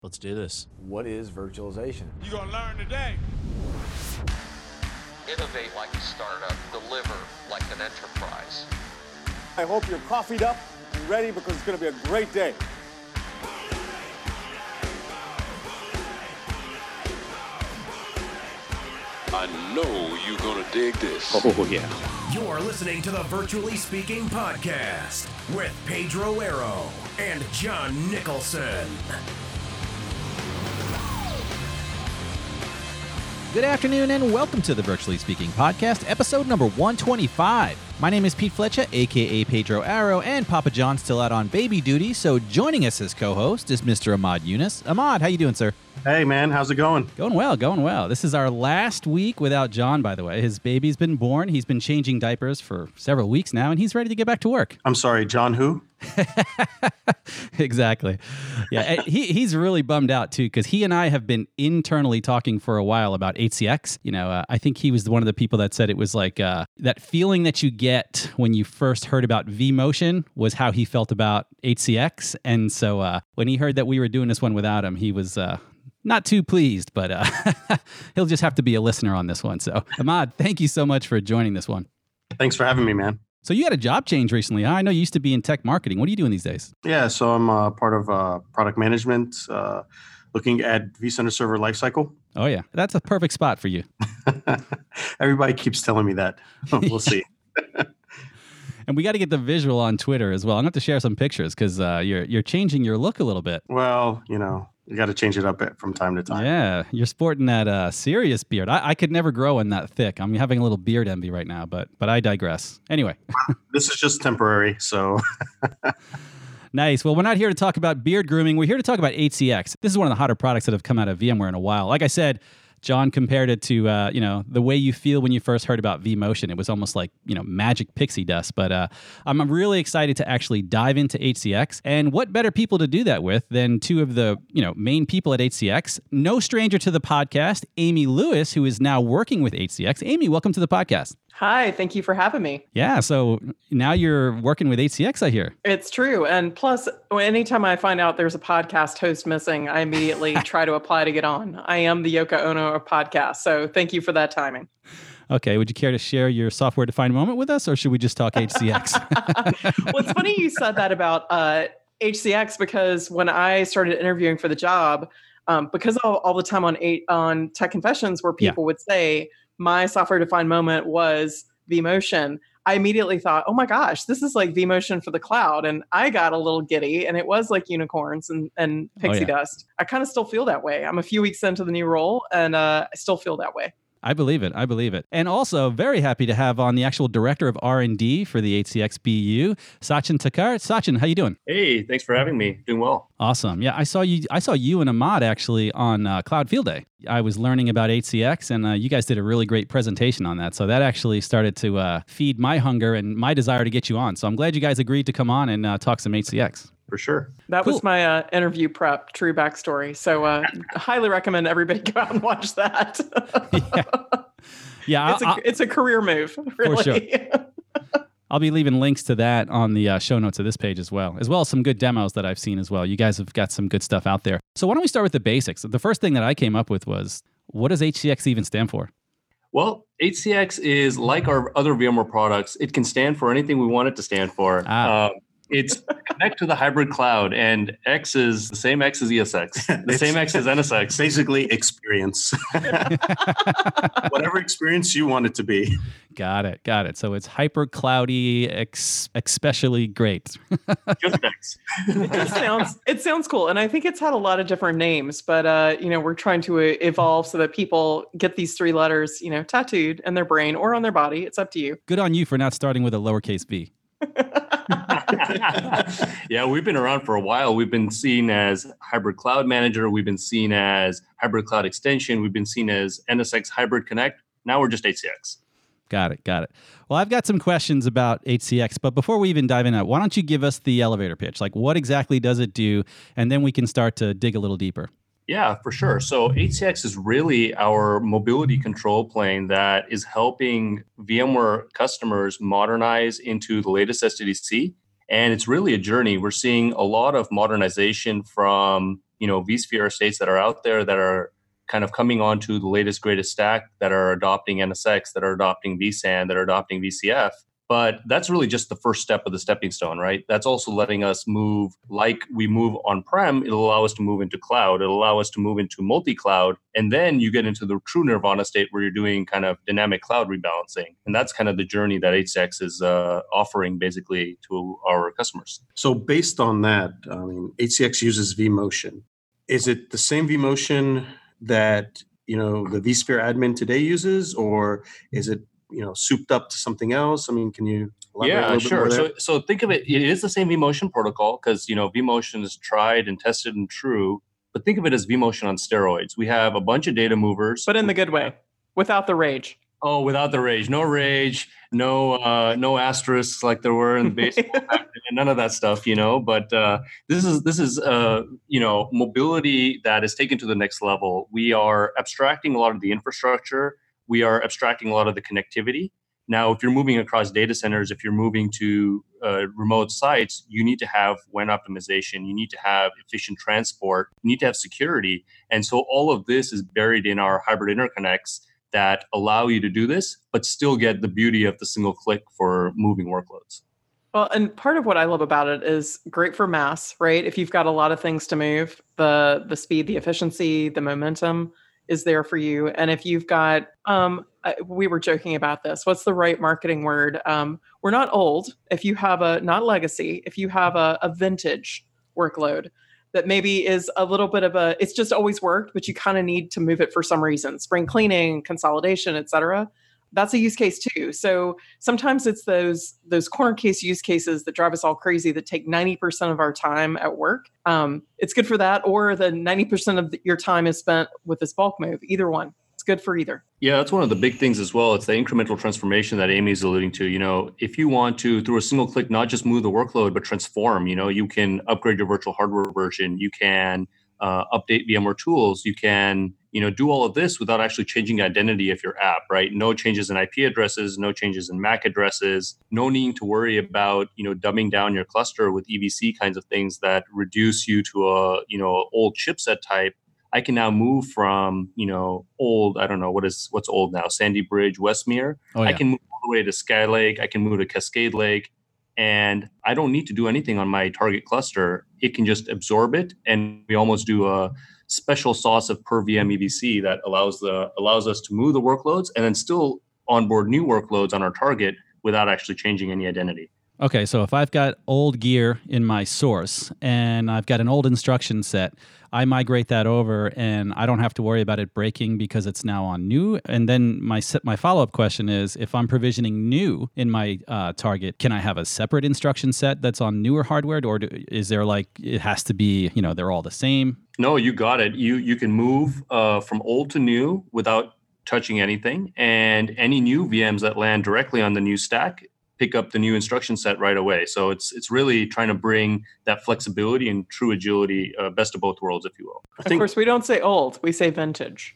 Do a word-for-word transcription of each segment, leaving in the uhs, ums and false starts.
Let's do this. What is virtualization? You're going to learn today. Innovate like a startup, deliver like an enterprise. I hope you're coffeeed up and ready because it's going to be a great day. I know you're going to dig this. Oh, yeah. You're listening to the Virtually Speaking Podcast with Pedro Arrow and John Nicholson. Good afternoon and welcome to the Virtually Speaking Podcast, episode number one twenty-five. My name is Pete Fletcher, a k a. Pedro Arrow, and Papa John's still out on baby duty, so joining us as co-host is Mister Ahmad Yunus. Ahmad, how you doing, sir? Hey, man. How's it going? Going well, going well. This is our last week without John, by the way. His baby's been born. He's been changing diapers for several weeks now, and he's ready to get back to work. I'm sorry, John who? Exactly. Yeah, he he's really bummed out, too, because he and I have been internally talking for a while about H C X. You know, uh, I think he was one of the people that said it was like uh, that feeling that you get when you first heard about vMotion was how he felt about H C X. And so uh, when he heard that we were doing this one without him, he was... Uh, Not too pleased, but uh, he'll just have to be a listener on this one. So, Ahmad, thank you so much for joining this one. Thanks for having me, man. So you had a job change recently. Huh? I know you used to be in tech marketing. What are you doing these days? Yeah, so I'm uh, part of uh, product management, uh, looking at vCenter Server Lifecycle. Oh, yeah. That's a perfect spot for you. Everybody keeps telling me that. We'll see. And we got to get the visual on Twitter as well. I'm going to have to share some pictures because uh, you're you're changing your look a little bit. Well, you know, you got to change it up from time to time. Yeah, you're sporting that uh, serious beard. I, I could never grow in that thick. I'm having a little beard envy right now, but but I digress. Anyway. This is just temporary, so... Nice. Well, we're not here to talk about beard grooming. We're here to talk about H C X. This is one of the hotter products that have come out of VMware in a while. Like I said, John compared it to, uh, you know, the way you feel when you first heard about vMotion. It was almost like, you know, magic pixie dust. But uh, I'm really excited to actually dive into H C X. And what better people to do that with than two of the, you know, main people at H C X? No stranger to the podcast, Amy Lewis, who is now working with H C X. Amy, welcome to the podcast. Hi, thank you for having me. Yeah, so now you're working with H C X, I hear. It's true. And plus, anytime I find out there's a podcast host missing, I immediately try to apply to get on. I am the Yoko Ono of podcasts, so thank you for that timing. Okay, would you care to share your software-defined moment with us, or should we just talk H C X? Well, it's funny you said that about uh, H C X, because when I started interviewing for the job, um, because all, all the time on eight, on Tech Confessions where people yeah. would say, my software-defined moment was vMotion, I immediately thought, oh my gosh, this is like vMotion for the cloud. And I got a little giddy, and it was like unicorns and, and pixie oh, yeah. dust. I kind of still feel that way. I'm a few weeks into the new role, and uh, I still feel that way. I believe it. I believe it. And also very happy to have on the actual director of R and D for the H C X B U, Sachin Takar. Sachin, how you doing? Hey, thanks for having me. Doing well. Awesome. Yeah, I saw you I saw you and Ahmad actually on uh, Cloud Field Day. I was learning about H C X, and uh, you guys did a really great presentation on that. So that actually started to uh, feed my hunger and my desire to get you on. So I'm glad you guys agreed to come on and uh, talk some H C X. For sure. That cool. was my uh, interview prep, true backstory. So uh, highly recommend everybody go out and watch that. yeah. Yeah, it's, a, it's a career move, really. For sure. I'll be leaving links to that on the uh, show notes of this page as well, as well as some good demos that I've seen as well. You guys have got some good stuff out there. So why don't we start with the basics? The first thing that I came up with was, what does H C X even stand for? Well, H C X is like our other VMware products. It can stand for anything we want it to stand for. Ah. Um, It's connect to the hybrid cloud, and X is the same X as E S X, the It's same X as N S X. Basically, experience. Whatever experience you want it to be. Got it. Got it. So it's hyper cloudy, ex- especially great. Just X. It just sounds, it sounds cool. And I think it's had a lot of different names, but, uh, you know, we're trying to uh, evolve so that people get these three letters, you know, tattooed in their brain or on their body. It's up to you. Good on you for not starting with a lowercase v. Yeah, we've been around for a while. We've been seen as Hybrid Cloud Manager. We've been seen as Hybrid Cloud Extension. We've been seen as N S X Hybrid Connect. Now we're just H C X. Got it. Got it. Well, I've got some questions about H C X, but before we even dive in, why don't you give us the elevator pitch? Like, what exactly does it do? And then we can start to dig a little deeper. Yeah, for sure. So H C X is really our mobility control plane that is helping VMware customers modernize into the latest S D D C. And it's really a journey. We're seeing a lot of modernization from you know, vSphere estates that are out there that are kind of coming onto the latest, greatest stack, that are adopting N S X, that are adopting vSAN, that are adopting V C F. But that's really just the first step of the stepping stone, right? That's also letting us move, like we move on-prem, it'll allow us to move into cloud. It'll allow us to move into multi-cloud. And then you get into the true nirvana state where you're doing kind of dynamic cloud rebalancing. And that's kind of the journey that H C X is uh, offering basically to our customers. So based on that, I mean, H C X uses vMotion. Is it the same vMotion that, you know, the vSphere admin today uses, or is it, you know, souped up to something else? I mean, can you elaborate a yeah, little sure. bit more there? So, so think of it, it is the same vMotion protocol because, you know, vMotion is tried and tested and true, but think of it as vMotion on steroids. We have a bunch of data movers. But in the good way, without the rage. Oh, without the rage. No rage, no uh, no asterisks like there were in baseball, back then, none of that stuff, you know. But uh, this is this is uh, you know, mobility that is taken to the next level. We are abstracting a lot of the infrastructure. We are abstracting a lot of the connectivity. Now, if you're moving across data centers, if you're moving to uh, remote sites, you need to have W A N optimization. You need to have efficient transport. You need to have security. And so all of this is buried in our hybrid interconnects that allow you to do this, but still get the beauty of the single click for moving workloads. Well, and part of what I love about it is great for mass, right? If you've got a lot of things to move, the the speed, the efficiency, the momentum is there for you. And if you've got, um, we were joking about this, what's the right marketing word? Um, we're not old. If you have a, not legacy, if you have a, a vintage workload that maybe is a little bit of a, it's just always worked, but you kind of need to move it for some reason, spring cleaning, consolidation, et cetera. That's a use case too. So sometimes it's those those corner case use cases that drive us all crazy that take ninety percent of our time at work. Um, it's good for that, or the ninety percent of the, your time is spent with this bulk move. Either one. It's good for either. Yeah, that's one of the big things as well. It's the incremental transformation that Amy's alluding to. You know, if you want to, through a single click, not just move the workload, but transform, you know, you can upgrade your virtual hardware version. You can uh, update VMware tools. You can, you know, do all of this without actually changing the identity of your app, right? No changes in I P addresses, no changes in M A C addresses, no need to worry about, you know, dumbing down your cluster with E V C kinds of things that reduce you to a, you know, old chipset type. I can now move from, you know, old, I don't know, what is, what's old now? Sandy Bridge, Westmere. Oh, yeah. I can move all the way to Skylake. I can move to Cascade Lake. And I don't need to do anything on my target cluster. It can just absorb it. And we almost do a special sauce of per V M E V C that allows the allows us to move the workloads and then still onboard new workloads on our target without actually changing any identity. Okay, so if I've got old gear in my source and I've got an old instruction set, I migrate that over and I don't have to worry about it breaking because it's now on new. And then my set, my follow-up question is, if I'm provisioning new in my uh, target, can I have a separate instruction set that's on newer hardware, or do, is there like, it has to be, you know, they're all the same? No, you got it. You you can move uh, from old to new without touching anything. And any new V Ms that land directly on the new stack pick up the new instruction set right away. So it's it's really trying to bring that flexibility and true agility, uh, best of both worlds, if you will. I Of think, course, we don't say old, we say vintage.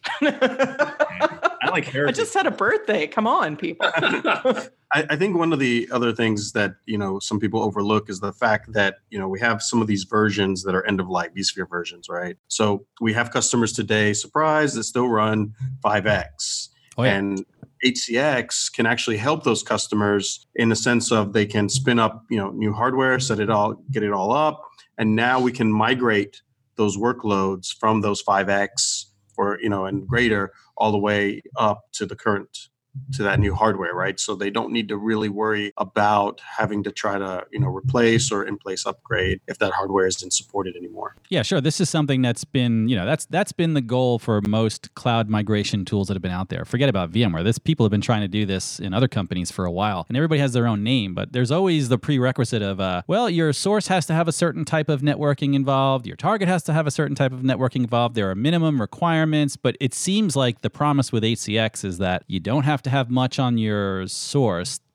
I like I heritage. just had a birthday. Come on, people. I, I think one of the other things that, you know, some people overlook is the fact that, you know, we have some of these versions that are end of life, vSphere versions, right? So we have customers today, surprise, that still run five X. Oh, yeah. And H C X can actually help those customers in the sense of they can spin up, you know, new hardware, set it all, get it all up, and now we can migrate those workloads from those five X or, you know, and greater all the way up to the current, to that new hardware, right? So they don't need to really worry about having to try to, you know, replace or in place upgrade if that hardware isn't supported anymore. Yeah, sure. This is something that's been, you know, that's that's been the goal for most cloud migration tools that have been out there. Forget about VMware. This people have been trying to do this in other companies for a while, and everybody has their own name, but there's always the prerequisite of, uh, well, your source has to have a certain type of networking involved. Your target has to have a certain type of networking involved. There are minimum requirements, but it seems like the promise with H C X is that you don't have to have much on your source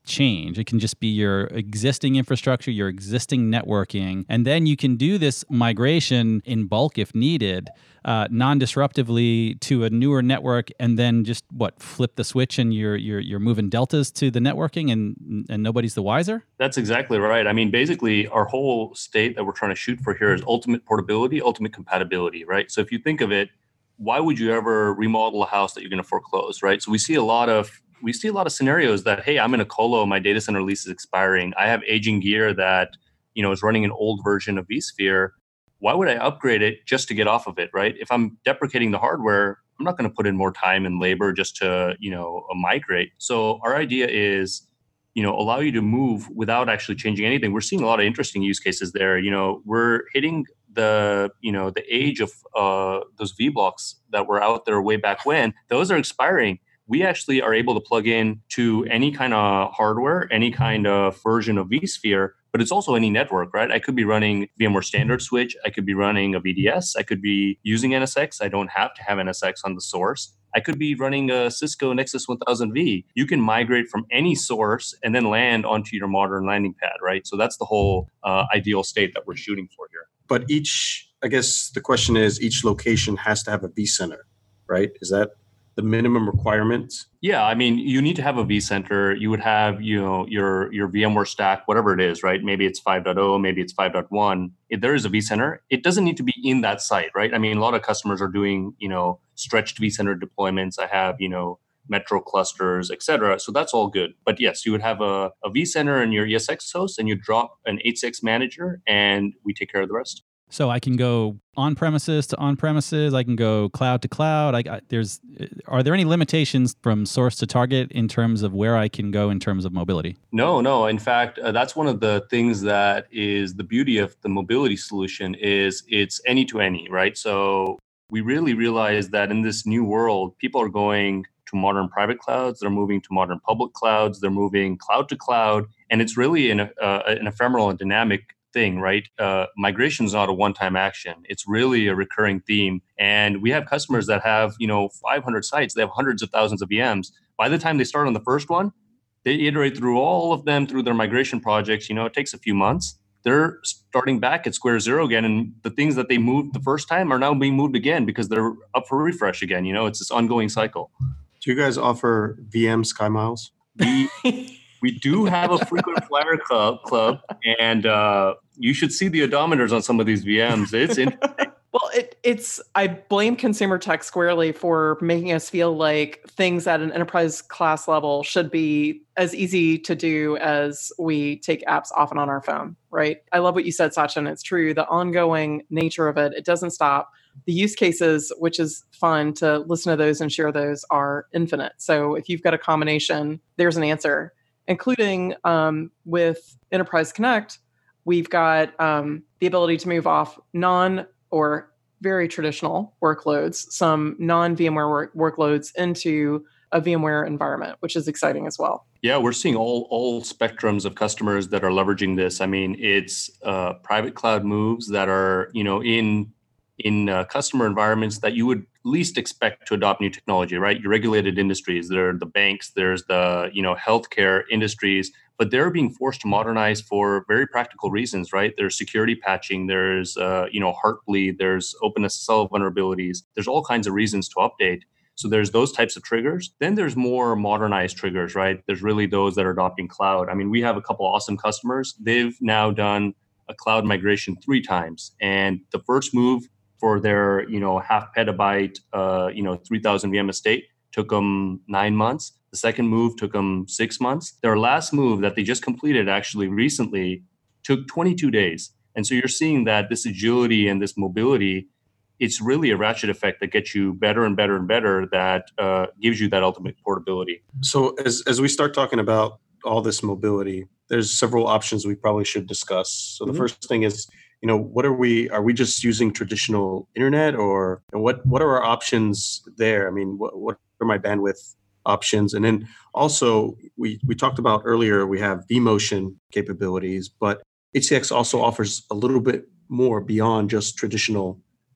change. It can just be your existing infrastructure, your existing networking, and then you can do this migration in bulk if needed, uh, non-disruptively to a newer network, and then just what flip the switch and you're you're you're moving deltas to the networking, and and nobody's the wiser. That's exactly right. I mean, basically, our whole state that we're trying to shoot for here is ultimate portability, ultimate compatibility, right? So if you think of it, why would you ever remodel a house that you're going to foreclose, right? So we see a lot of we see a lot of scenarios that, hey, I'm in a colo, my data center lease is expiring, I have aging gear that, you know, is running an old version of vSphere. Why would I upgrade it just to get off of it, right? If I'm deprecating the hardware, I'm not going to put in more time and labor just to, you know, migrate. So our idea is, you know, allow you to move without actually changing anything. We're seeing a lot of interesting use cases there. You know, we're hitting the, you know, the age of uh, those vBlocks that were out there way back when. Those are expiring. We actually are able to plug in to any kind of hardware, any kind of version of vSphere, but it's also any network, right? I could be running VMware Standard Switch. I could be running a V D S. I could be using N S X. I don't have to have N S X on the source. I could be running a Cisco Nexus one thousand V. You can migrate from any source and then land onto your modern landing pad, right? So that's the whole uh, ideal state that we're shooting for here. But each, I guess the question is, each location has to have a vCenter, right? Is that the minimum requirements? Yeah, I mean, you need to have a vCenter. You would have, you know, your your VMware stack, whatever it is, right? Maybe it's five point oh, maybe it's five point one. If there is a vCenter, it doesn't need to be in that site, right? I mean, a lot of customers are doing, you know, stretched vCenter deployments. I have, you know, metro clusters, et cetera. So that's all good. But yes, you would have a, a vCenter in your E S X host, and you drop an H C X manager, and we take care of the rest. So I can go on premises to on premises. I can go cloud to cloud. I, I, there's, are there any limitations from source to target in terms of where I can go in terms of mobility? No, no. In fact, uh, that's one of the things that is the beauty of the mobility solution is it's any to any, right? So we really realize that in this new world, people are going to modern private clouds. They're moving to modern public clouds. They're moving cloud to cloud, and it's really an, uh, an ephemeral and dynamic thing, right? Uh, migration is not a one-time action. It's really a recurring theme. And we have customers that have, you know, five hundred sites. They have hundreds of thousands of V Ms. By the time they start on the first one, they iterate through all of them through their migration projects. You know, it takes a few months. They're starting back at square zero again. And the things that they moved the first time are now being moved again because they're up for refresh again. You know, it's this ongoing cycle. Do you guys offer V M Sky Miles? We, we do have a frequent flyer club, club and uh, you should see the odometers on some of these V Ms. It's interesting. Well, it, it's, I blame consumer tech squarely for making us feel like things at an enterprise class level should be as easy to do as we take apps off and on our phone, right? I love what you said, Sachin. It's true. The ongoing nature of it, it doesn't stop. The use cases, which is fun to listen to those and share those, are infinite. So if you've got a combination, there's an answer, including um, with Enterprise Connect, we've got um, the ability to move off non or very traditional workloads, some non-VMware work- workloads into a VMware environment, which is exciting as well. Yeah, we're seeing all all spectrums of customers that are leveraging this. I mean, it's uh, private cloud moves that are, you know, in in uh, customer environments that you would least expect to adopt new technology, right? Your regulated industries, there are the banks, there's the, you know, healthcare industries, but they're being forced to modernize for very practical reasons, right? There's security patching, there's, uh, you know, Heartbleed, there's OpenSSL vulnerabilities, there's all kinds of reasons to update. So there's those types of triggers. Then there's more modernized triggers, right? There's really those that are adopting cloud. I mean, we have a couple awesome customers. They've now done a cloud migration three times. And the first move for their, you know, half petabyte, uh, you know, three thousand V M estate took them nine months. The second move took them six months. Their last move that they just completed actually recently took twenty-two days. And so you're seeing that this agility and this mobility, it's really a ratchet effect that gets you better and better and better, that uh, gives you that ultimate portability. So as as we start talking about all this mobility, there's several options we probably should discuss. So the mm-hmm. first thing is, you know, what are we, are we just using traditional internet, or what, what are our options there? I mean, what, what are my bandwidth options? And then also we, we talked about earlier, we have vMotion capabilities, but H C X also offers a little bit more beyond just traditional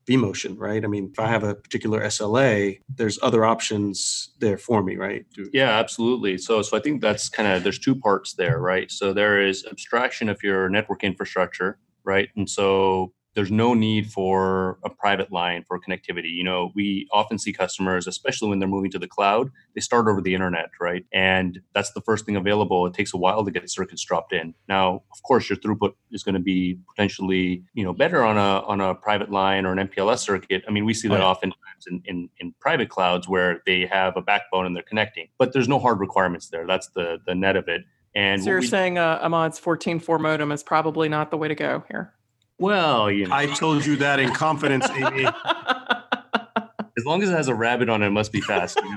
vMotion, right? I mean, if I have a particular S L A, there's other options there for me, right? Yeah, absolutely. So, so I think that's kind of, there's two parts there, right? So there is abstraction of your network infrastructure, right? And so there's no need for a private line for connectivity. You know, we often see customers, especially when they're moving to the cloud, they start over the internet, right? And that's the first thing available. It takes a while to get circuits dropped in. Now, of course, your throughput is going to be potentially, you know, better on a on a private line or an M P L S circuit. I mean, we see that oh, yeah. oftentimes in, in in private clouds where they have a backbone and they're connecting, but there's no hard requirements there. That's the the net of it. And so you're we, saying uh, Ahmad's fourteen four modem is probably not the way to go here. Well, you know. I told you that in confidence, Amy. As long as it has a rabbit on it, it must be fast. You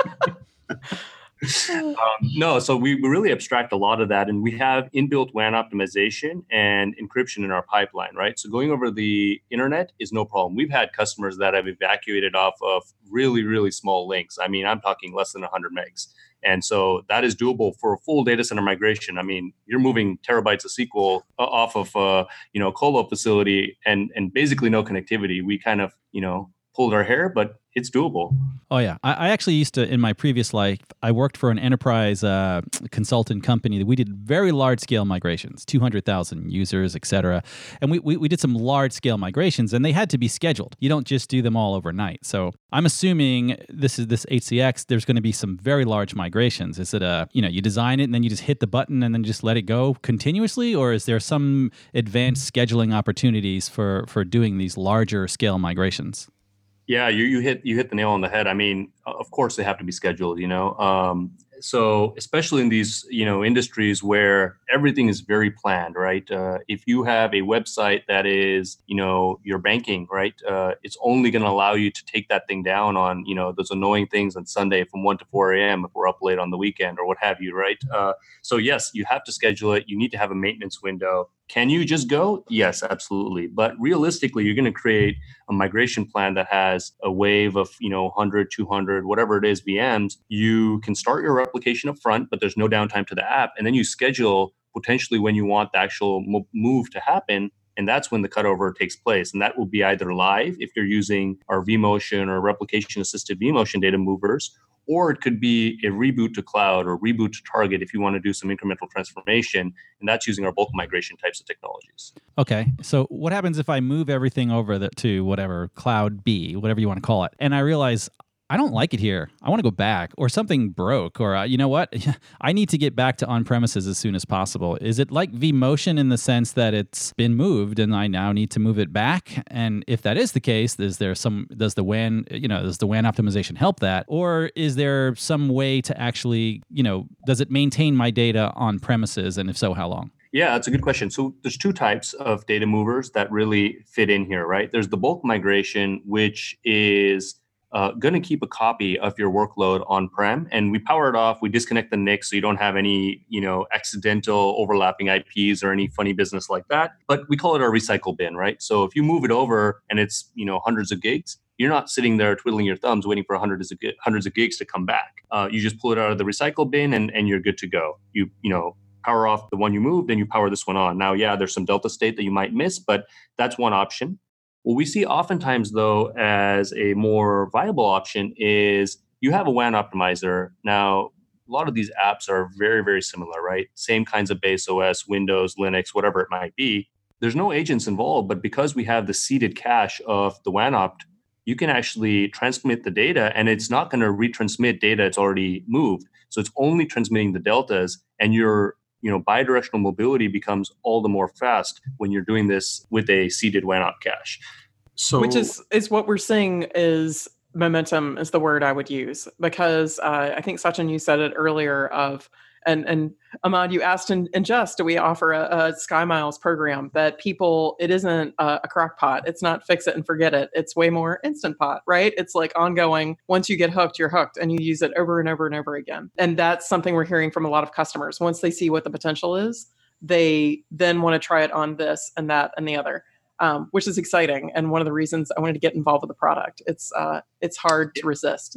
know? um, no, so we really abstract a lot of that, and we have inbuilt W A N optimization and encryption in our pipeline, right? So going over the internet is no problem. We've had customers that have evacuated off of really, really small links. I mean, I'm talking less than one hundred megs. And so that is doable for a full data center migration. I mean, you're moving terabytes of S Q L off of uh, you know, colo facility and and basically no connectivity. We kind of, you know, pulled our hair, but it's doable. Oh, yeah. I, I actually used to, in my previous life, I worked for an enterprise uh, consultant company that we did very large scale migrations, two hundred thousand users, et cetera. And we, we, we did some large scale migrations and they had to be scheduled. You don't just do them all overnight. So I'm assuming this is this H C X, there's going to be some very large migrations. Is it a, you know, you design it and then you just hit the button and then just let it go continuously? Or is there some advanced scheduling opportunities for, for doing these larger scale migrations? Yeah, you you hit you hit the nail on the head. I mean, of course they have to be scheduled, you know. Um, so especially in these, you know, industries where everything is very planned, right? Uh, if you have a website that is, you know, your banking, right? Uh, it's only going to allow you to take that thing down on, you know, those annoying things on Sunday from one to four a.m. if we're up late on the weekend or what have you, right? Uh, so yes, you have to schedule it. You need to have a maintenance window. Can you just go? Yes, absolutely. But realistically, you're going to create a migration plan that has a wave of, you know, one hundred, two hundred, whatever it is, V Ms. You can start your replication up front, but there's no downtime to the app. And then you schedule potentially when you want the actual mo- move to happen. And that's when the cutover takes place. And that will be either live if you're using our vMotion or replication assisted vMotion data movers, or it could be a reboot to cloud or reboot to target if you want to do some incremental transformation. And that's using our bulk migration types of technologies. Okay. So what happens if I move everything over the, to whatever, Cloud B, whatever you want to call it, and I realize I don't like it here. I want to go back, or something broke, or uh, you know what? I need to get back to on-premises as soon as possible. Is it like vMotion in the sense that it's been moved and I now need to move it back? And if that is the case, is there some, does the W A N, you know, does the W A N optimization help that? Or is there some way to actually, you know, does it maintain my data on premises? And if so, how long? Yeah, that's a good question. So there's two types of data movers that really fit in here, right? There's the bulk migration, which is Uh, going to keep a copy of your workload on-prem, and we power it off. We disconnect the N I C so you don't have any, you know, accidental overlapping I Ps or any funny business like that. But we call it our recycle bin, right? So if you move it over and it's, you know, hundreds of gigs, you're not sitting there twiddling your thumbs waiting for hundreds of hundreds of gigs to come back. Uh, you just pull it out of the recycle bin and, and you're good to go. You you know power off the one you moved and you power this one on. Now, yeah, there's some delta state that you might miss, but that's one option. What we see oftentimes, though, as a more viable option is you have a W A N optimizer. Now, a lot of these apps are very, very similar, right? Same kinds of base O S, Windows, Linux, whatever it might be. There's no agents involved, but because we have the seeded cache of the W A N opt, you can actually transmit the data, and it's not going to retransmit data it's already moved. So it's only transmitting the deltas, and your you know, bidirectional mobility becomes all the more fast when you're doing this with a seeded W A N opt cache. So, which is is what we're seeing is momentum is the word I would use, because uh, I think Sachin, you said it earlier of, and and Ahmad, you asked in, in just, do we offer a, a SkyMiles program that people, it isn't a, a crock pot. It's not fix it and forget it. It's way more instant pot, right? It's like ongoing. Once you get hooked, you're hooked, and you use it over and over and over again. And that's something we're hearing from a lot of customers. Once they see what the potential is, they then want to try it on this and that and the other. Um, which is exciting, and one of the reasons I wanted to get involved with the product. It's uh, it's hard to resist.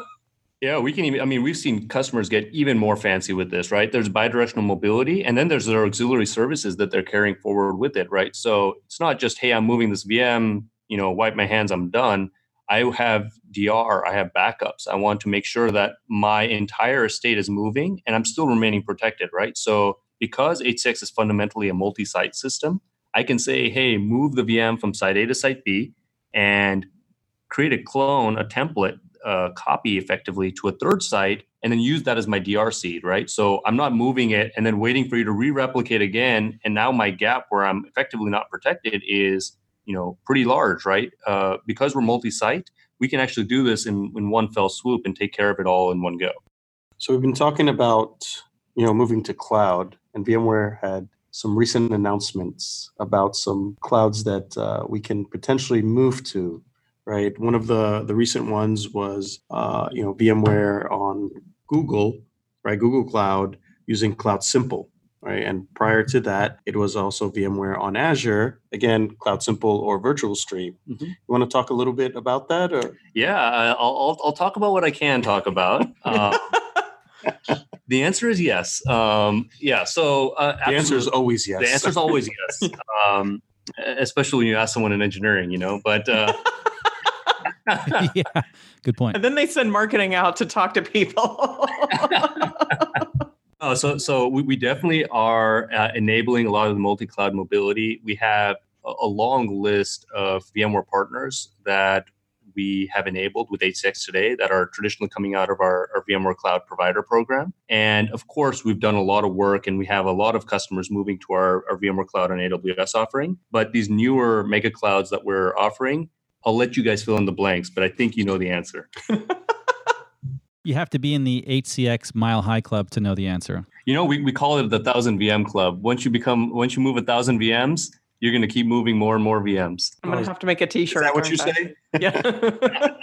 Yeah, we can even, I mean, we've seen customers get even more fancy with this, right? There's bidirectional mobility, and then there's their auxiliary services that they're carrying forward with it, right? So it's not just, hey, I'm moving this V M you know, wipe my hands, I'm done. I have D R, I have backups. I want to make sure that my entire estate is moving and I'm still remaining protected, right? So because H C X is fundamentally a multi-site system, I can say, hey, move the V M from site A to site B and create a clone, a template, uh, copy effectively to a third site, and then use that as my D R seed, right? So I'm not moving it and then waiting for you to re-replicate again. And now my gap where I'm effectively not protected is, you know, pretty large, right? Uh, because we're multi-site, we can actually do this in, in one fell swoop and take care of it all in one go. So we've been talking about, you know, moving to cloud, and VMware had some recent announcements about some clouds that uh, we can potentially move to, right? One of the, the recent ones was, uh, you know, VMware on Google, right? Google Cloud using Cloud Simple, right? And prior to that, it was also VMware on Azure, again, Cloud Simple or Virtual Stream. Mm-hmm. You want to talk a little bit about that? Or? Yeah, I'll, I'll, I'll talk about what I can talk about. Um, The answer is yes. Um, yeah. So uh, the answer is always yes. The answer is always yes, um, especially when you ask someone in engineering, you know. But uh, yeah, good point. And then they send marketing out to talk to people. oh, so so we, we definitely are uh, enabling a lot of the multi-cloud mobility. We have a, a long list of VMware partners that we have enabled with H C X today that are traditionally coming out of our, our VMware Cloud Provider program. And of course, we've done a lot of work and we have a lot of customers moving to our, our VMware Cloud and A W S offering. But these newer mega clouds that we're offering, I'll let you guys fill in the blanks, but I think you know the answer. You have to be in the H C X Mile High Club to know the answer. You know, we, we call it the thousand V M Club. Once you become, once you move a thousand V Ms, you're going to keep moving more and more V Ms. I'm going to have to make a t-shirt. Is that what you say? Yeah.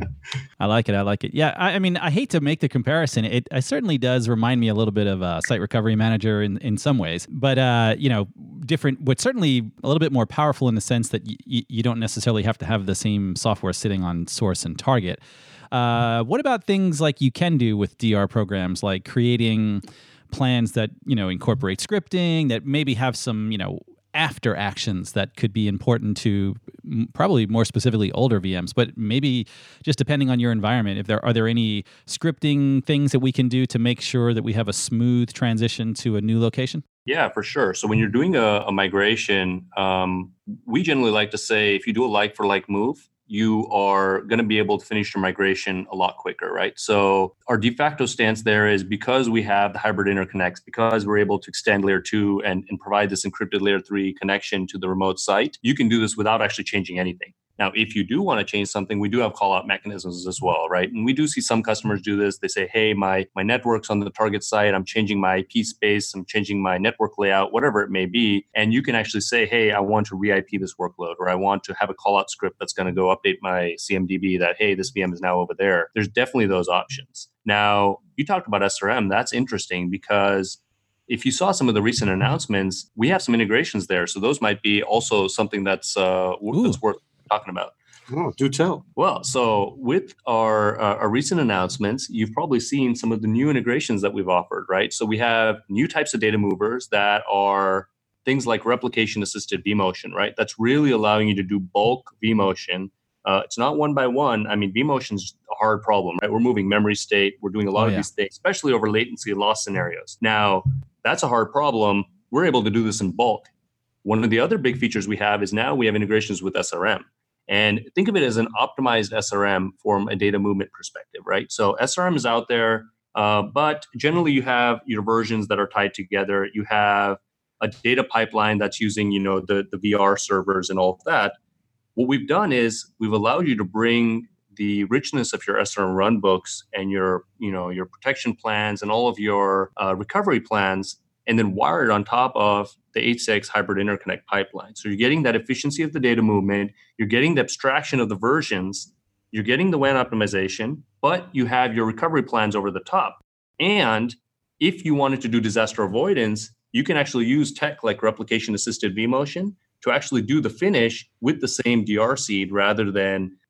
I like it. I like it. Yeah. I, I mean, I hate to make the comparison. It, it certainly does remind me a little bit of a Site Recovery Manager in, in some ways, but, uh, you know, different, but certainly a little bit more powerful in the sense that y- y- you don't necessarily have to have the same software sitting on source and target. Uh, what about things like you can do with D R programs, like creating plans that, you know, incorporate scripting, that maybe have some, you know, after actions that could be important to m- probably more specifically older V Ms, but maybe just depending on your environment, if there are there any scripting things that we can do to make sure that we have a smooth transition to a new location? Yeah, for sure. So when you're doing a, a migration, um, we generally like to say, if you do a like for like move, you are going to be able to finish your migration a lot quicker, right? So our de facto stance there is because we have the hybrid interconnects, because we're able to extend layer two and, and provide this encrypted layer three connection to the remote site, you can do this without actually changing anything. Now, if you do want to change something, we do have call-out mechanisms as well, right? And we do see some customers do this. They say, hey, my, my network's on the target site. I'm changing my I P space. I'm changing my network layout, whatever it may be. And you can actually say, hey, I want to re-I P this workload, or I want to have a call-out script that's going to go update my C M D B that, hey, this V M is now over there. There's definitely those options. Now, you talked about S R M. That's interesting because if you saw some of the recent announcements, we have some integrations there. So those might be also something that's uh, that's worth talking about. Oh, do tell. Well, so with our, uh, our recent announcements, you've probably seen some of the new integrations that we've offered, right? So we have new types of data movers that are things like replication assisted vMotion, right? That's really allowing you to do bulk vMotion. Uh, it's not one by one. I mean, vMotion's a hard problem, right? We're moving memory state. We're doing a lot oh, of yeah. these things, especially over latency loss scenarios. Now, that's a hard problem. We're able to do this in bulk. One of the other big features we have is now we have integrations with S R M. And think of it as an optimized S R M from a data movement perspective, right? So S R M is out there, uh, but generally you have your versions that are tied together. You have a data pipeline that's using, you know, the, the V R servers and all of that. What we've done is we've allowed you to bring the richness of your S R M runbooks and your, you know, your protection plans and all of your uh, recovery plans, and then wire it on top of the H C X hybrid interconnect pipeline. So you're getting that efficiency of the data movement, you're getting the abstraction of the versions, you're getting the W A N optimization, but you have your recovery plans over the top. And if you wanted to do disaster avoidance, you can actually use tech like replication assisted vMotion to actually do the finish with the same D R seed rather than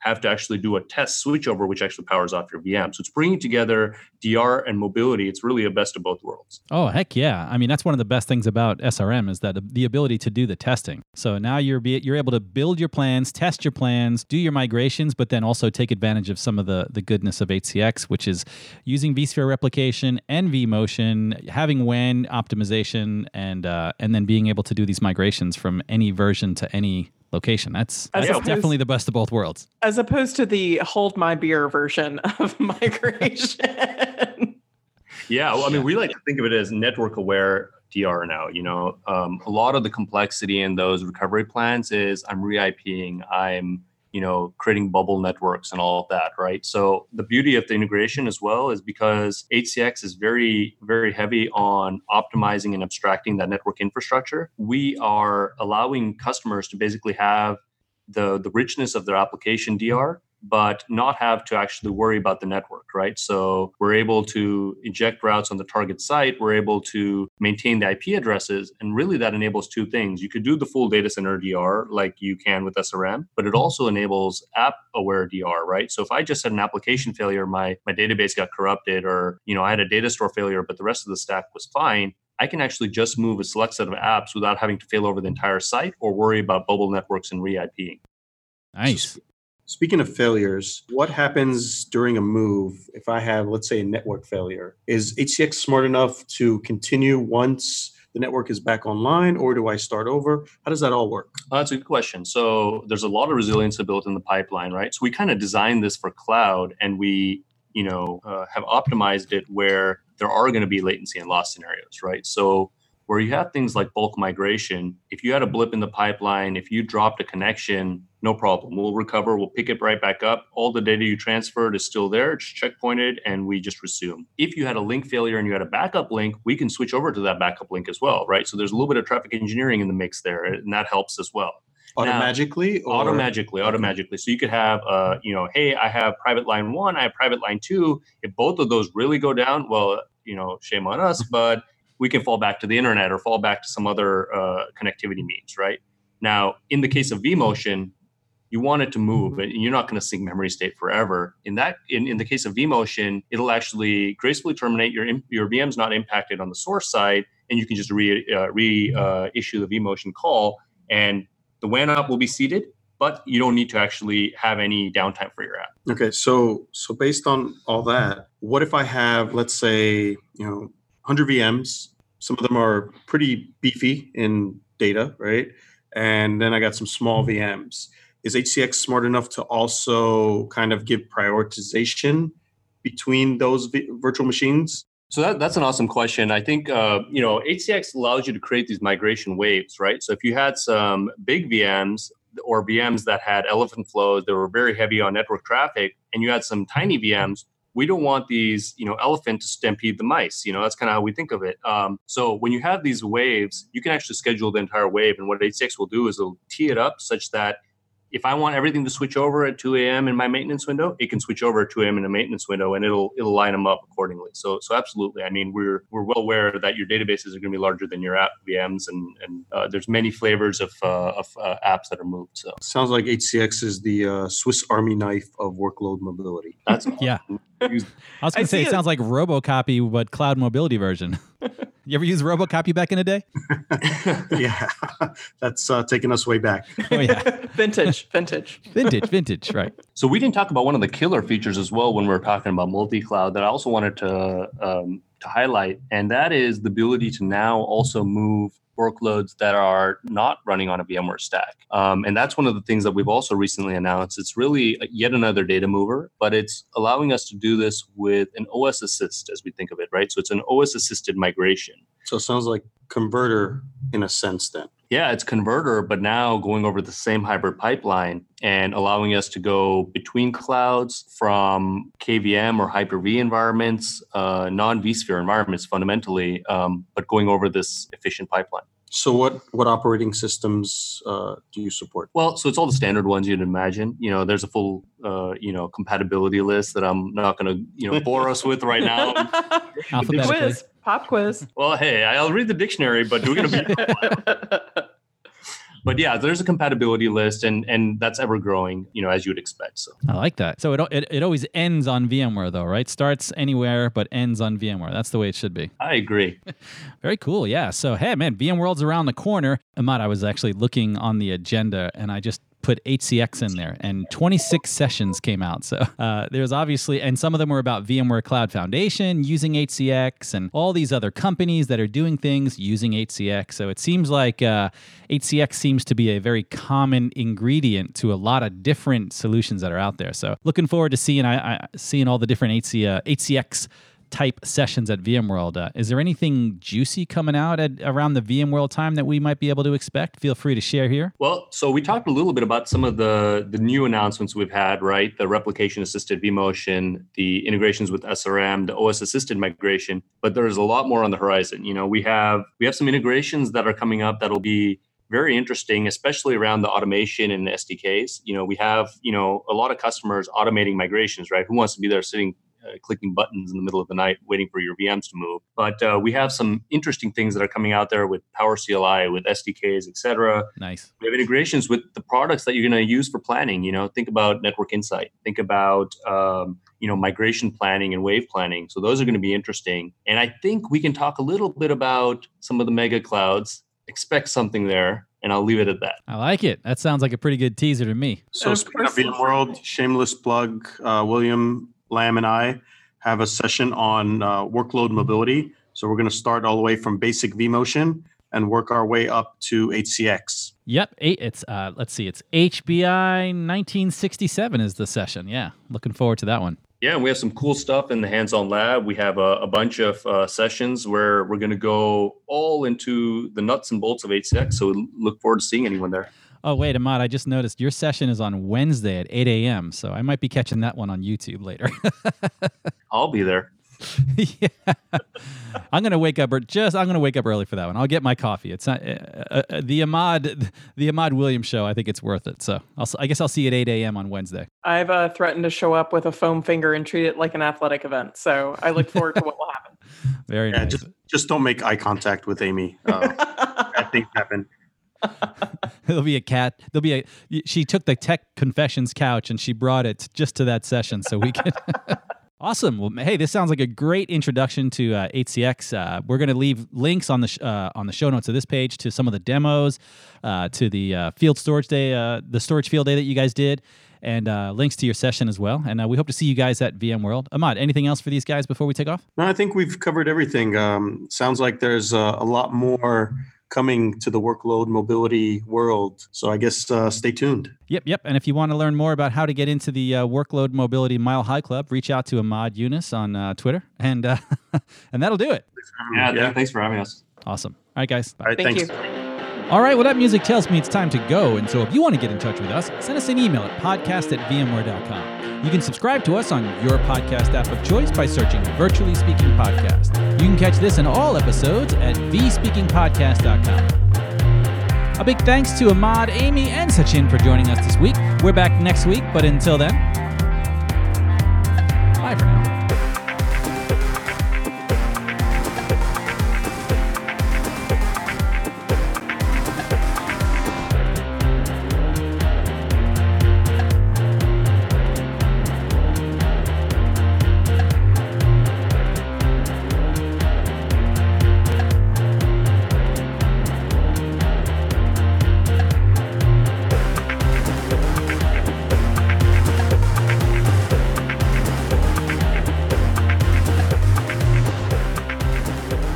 have to actually do a test switchover, which actually powers off your V M. So it's bringing together D R and mobility. It's really a best of both worlds. Oh, heck yeah. I mean, that's one of the best things about S R M is that the ability to do the testing. So now you're be, you're able to build your plans, test your plans, do your migrations, but then also take advantage of some of the, the goodness of H C X, which is using vSphere replication and vMotion, having W A N optimization, and uh, and then being able to do these migrations from any version to any location. That's, that's opposed, definitely the best of both worlds. As opposed to the hold my beer version of migration. Yeah, well, I mean, we like to think of it as network aware D R now. You know, um, a lot of the complexity in those recovery plans is I'm re-IPing, I'm you know, creating bubble networks and all of that, right? So the beauty of the integration as well is because H C X is very, very heavy on optimizing and abstracting that network infrastructure. We are allowing customers to basically have the, the richness of their application D R, but not have to actually worry about the network, right? So we're able to inject routes on the target site. We're able to maintain the I P addresses. And really that enables two things. You could do the full data center D R like you can with S R M, but it also enables app-aware D R, right? So if I just had an application failure, my, my database got corrupted, or you know I had a data store failure, but the rest of the stack was fine, I can actually just move a select set of apps without having to fail over the entire site or worry about bubble networks and re-IPing. Nice. Speaking of failures, what happens during a move if I have, let's say, a network failure? Is H C X smart enough to continue once the network is back online, or do I start over? How does that all work? Uh, that's a good question. So there's a lot of resiliency built in the pipeline, right? So we kind of designed this for cloud, and we, you know, uh, have optimized it where there are going to be latency and loss scenarios, right? So where you have things like bulk migration, if you had a blip in the pipeline, if you dropped a connection, no problem. We'll recover. We'll pick it right back up. All the data you transferred is still there. It's checkpointed, and we just resume. If you had a link failure and you had a backup link, we can switch over to that backup link as well, right? So there's a little bit of traffic engineering in the mix there, and that helps as well. Automagically? Now, automagically, automagically. So you could have, uh, you know, hey, I have private line one, I have private line two. If both of those really go down, well, you know, shame on us, but we can fall back to the internet or fall back to some other uh, connectivity means, right? Now, in the case of vMotion, you want it to move, and you're not going to sync memory state forever. In that, in, in the case of vMotion, it'll actually gracefully terminate. Your your V M's not impacted on the source side, and you can just re uh, re uh, issue the vMotion call, and the W A N app will be seeded, but you don't need to actually have any downtime for your app. Okay, so so based on all that, what if I have, let's say, you know, one hundred V Ms? Some of them are pretty beefy in data, right? And then I got some small V Ms. Is H C X smart enough to also kind of give prioritization between those v- virtual machines? So that, that's an awesome question. I think, uh, you know, H C X allows you to create these migration waves, right? So if you had some big V Ms or V Ms that had elephant flows that were very heavy on network traffic, and you had some tiny V Ms, we don't want these, you know, elephant to stampede the mice. You know, that's kind of how we think of it. Um, so when you have these waves, you can actually schedule the entire wave. And what H C X will do is it'll tee it up such that if I want everything to switch over at two a.m. in my maintenance window, it can switch over at two a.m. in a maintenance window, and it'll it'll line them up accordingly. So so absolutely. I mean, we're we're well aware that your databases are going to be larger than your app V Ms, and and uh, there's many flavors of uh, of uh, apps that are moved. So sounds like H C X is the uh, Swiss Army knife of workload mobility. That's yeah. I was going to say it, it sounds like RoboCopy, but cloud mobility version. You ever use RoboCopy back in the day? Yeah, that's uh, taking us way back. Oh yeah, vintage, vintage, vintage, vintage. Right. So we didn't talk about one of the killer features as well when we were talking about multi-cloud that I also wanted to um, to highlight, and that is the ability to now also move workloads that are not running on a VMware stack. Um, and that's one of the things that we've also recently announced. It's really yet another data mover, but it's allowing us to do this with an O S assist, as we think of it, right? So it's an O S assisted migration. So it sounds like converter in a sense then. Yeah, it's converter, but now going over the same hybrid pipeline and allowing us to go between clouds from K V M or Hyper-V environments, uh, non-vSphere environments fundamentally, um, but going over this efficient pipeline. So what what operating systems uh, do you support? Well, so it's all the standard ones you'd imagine. You know, there's a full, uh, you know, compatibility list that I'm not going to, you know, bore us with right now. Alphabetically. Quiz, pop quiz. Well, hey, I'll read the dictionary, but we're going to be... but yeah, there's a compatibility list, and and that's ever growing, you know, as you would expect. So I like that. So it, it it always ends on VMware though, right? Starts anywhere but ends on VMware. That's the way it should be. I agree. Very cool. Yeah. So hey, man, VMworld's around the corner. Ahmad, I was actually looking on the agenda, and I just put H C X in there, and twenty-six sessions came out. So uh, there's obviously, and some of them were about VMware Cloud Foundation using H C X, and all these other companies that are doing things using H C X. So it seems like uh, H C X seems to be a very common ingredient to a lot of different solutions that are out there. So looking forward to seeing I, I seeing all the different H C, uh, H C X type sessions at VMworld. Uh, is there anything juicy coming out at around the VMworld time that we might be able to expect? Feel free to share here. Well, so we talked a little bit about some of the the new announcements we've had, right? The replication assisted vMotion, the integrations with S R M, the O S assisted migration, but there's a lot more on the horizon. You know, we have we have some integrations that are coming up that'll be very interesting, especially around the automation and S D Ks. You know, we have, you know, a lot of customers automating migrations, right? Who wants to be there sitting Uh, clicking buttons in the middle of the night, waiting for your V Ms to move. But uh, we have some interesting things that are coming out there with Power C L I, with S D Ks, et cetera. Nice. We have integrations with the products that you're going to use for planning. You know, think about Network Insight. Think about um, you know, migration planning and wave planning. So those are going to be interesting. And I think we can talk a little bit about some of the mega clouds. Expect something there, and I'll leave it at that. I like it. That sounds like a pretty good teaser to me. So speaking of VMworld, shameless plug, uh, William Lamb and I have a session on uh, workload mobility. So we're going to start all the way from basic vMotion and work our way up to H C X. Yep, it's uh, let's see, it's H B I nineteen sixty-seven is the session. Yeah, looking forward to that one. Yeah, and we have some cool stuff in the hands-on lab. We have a, a bunch of uh, sessions where we're going to go all into the nuts and bolts of H C X. So we look forward to seeing anyone there. Oh, wait, Ahmad, I just noticed your session is on Wednesday at eight a.m., so I might be catching that one on YouTube later. I'll be there. Yeah. I'm gonna wake up or just I'm gonna wake up early for that one. I'll get my coffee. It's not uh, uh, the Ahmad the Ahmad Williams show. I think it's worth it. So I'll, I guess I'll see you at eight a.m. on Wednesday. I've uh, threatened to show up with a foam finger and treat it like an athletic event. So I look forward to what will happen. Very yeah, nice. Just, just don't make eye contact with Amy. Uh, bad things happen. There'll be a cat. There'll be a. She took the Tech Confessions couch and she brought it just to that session so we could. Awesome. Well, hey, this sounds like a great introduction to uh, H C X. Uh, we're going to leave links on the sh- uh, on the show notes of this page to some of the demos, uh, to the uh, field storage day, uh, the storage field day that you guys did, and uh, links to your session as well. And uh, we hope to see you guys at VMworld. Ahmad, anything else for these guys before we take off? No, I think we've covered everything. Um, sounds like there's uh, a lot more coming to the workload mobility world. So I guess uh, stay tuned. Yep, yep. And if you want to learn more about how to get into the uh, Workload Mobility Mile High Club, reach out to Ahmad Yunus on uh, Twitter, and uh, and that'll do it. Yeah, yeah, thanks for having us. Awesome. All right, guys. Bye. All right, Thank thanks. you. All right, well, that music tells me it's time to go. And so if you want to get in touch with us, send us an email at podcast at vmware dot com. You can subscribe to us on your podcast app of choice by searching Virtually Speaking Podcast. You can catch this and all episodes at v speaking podcast dot com. A big thanks to Ahmad, Amy, and Sachin for joining us this week. We're back next week, but until then, bye for now.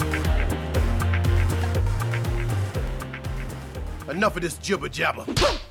Enough of this jibber jabber.